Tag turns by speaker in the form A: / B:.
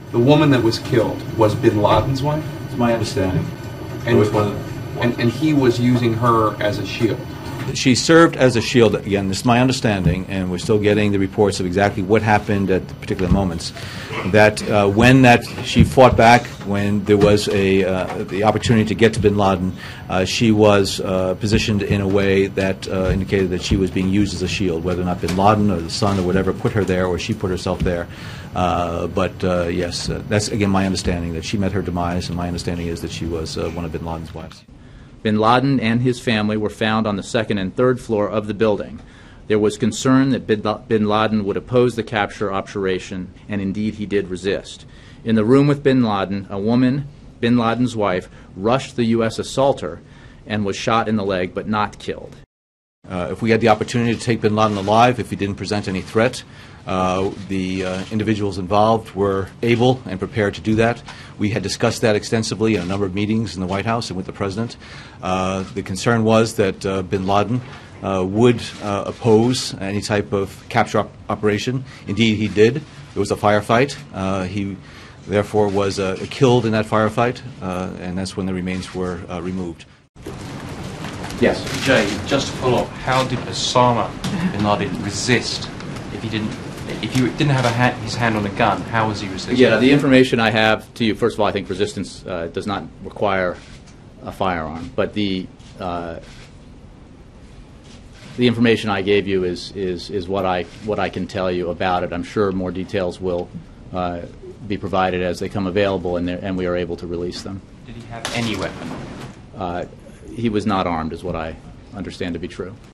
A: The woman that was killed was bin Laden's wife?
B: It's my understanding.
A: And he was using her as a shield?
B: She served as a shield. Again, this is my understanding, and we're still getting the reports of exactly what happened at the particular moments. That when she fought back, when there was the opportunity to get to bin Laden, she was positioned in a way that indicated that she was being used as a shield, whether or not bin Laden or the son or whatever put her there, or she put herself there. Yes, that's again my understanding, that she met her demise, and my understanding is that she was one of bin Laden's wives.
C: Bin Laden and his family were found on the second and third floor of the building. There was concern that bin Laden would oppose the capture operation, and indeed he did resist. In the room with bin Laden, a woman, bin Laden's wife, rushed the U.S. assaulter and was shot in the leg but not killed.
B: If we had the opportunity to take bin Laden alive, if he didn't present any threat, the individuals involved were able and prepared to do that. We had discussed that extensively in a number of meetings in the White House and with the President. The concern was that bin Laden would oppose any type of capture operation. Indeed, he did. It was a firefight. He therefore was killed in that firefight, and that's when the remains were removed.
C: Yes.
D: Jay, just to follow up, how did Osama bin Laden resist? If you didn't have his hand on a gun, how was he resisting?
C: Yeah, the information I have to you, first of all, I think resistance does not require a firearm, but the information I gave you is what I can tell you about it. I'm sure more details will be provided as they come available, and we are able to release them.
D: Did he have any weapon?
C: He was not armed, is what I understand to be true.